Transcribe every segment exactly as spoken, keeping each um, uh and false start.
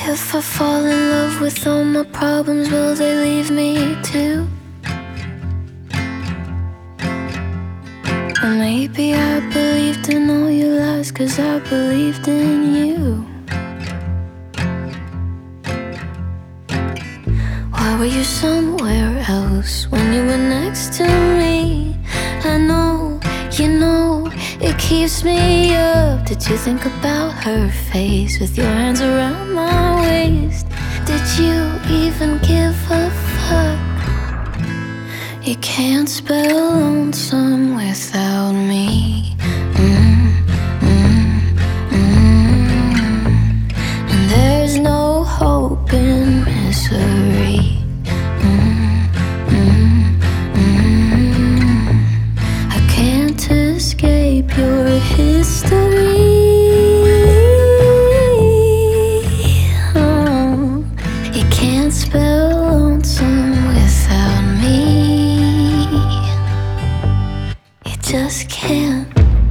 If I fall in love with all my problems, will they leave me too? Or maybe I believed in all your lies 'cause I believed in you. Why were you somewhere else when you were next to me? I know, you know, it keeps me up. Did you think about her face with your hands around my waist? Did you even give a fuck? You can't spell lonesome without me. mm, mm, mm. And there's no hope in misery. mm, mm, mm. I can't escape your history. Oh, you can't spell lonesome without me. You just can't.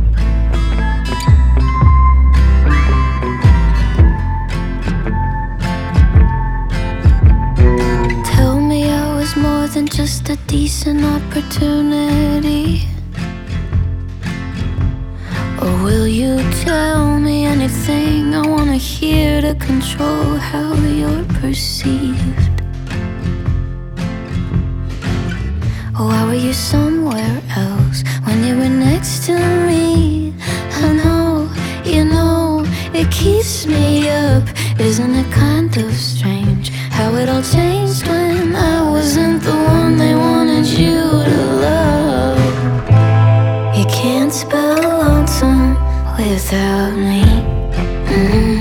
Tell me I was more than just a decent opportunity. Or will you tell me anything I wanna hear to control how you're perceived? Or why were you somewhere else when you were next to me? I know, you know, it keeps me up. Isn't it kind of strange how it all changed when I wasn't the one they wanted you to love? You can't spell lonesome without me. mm.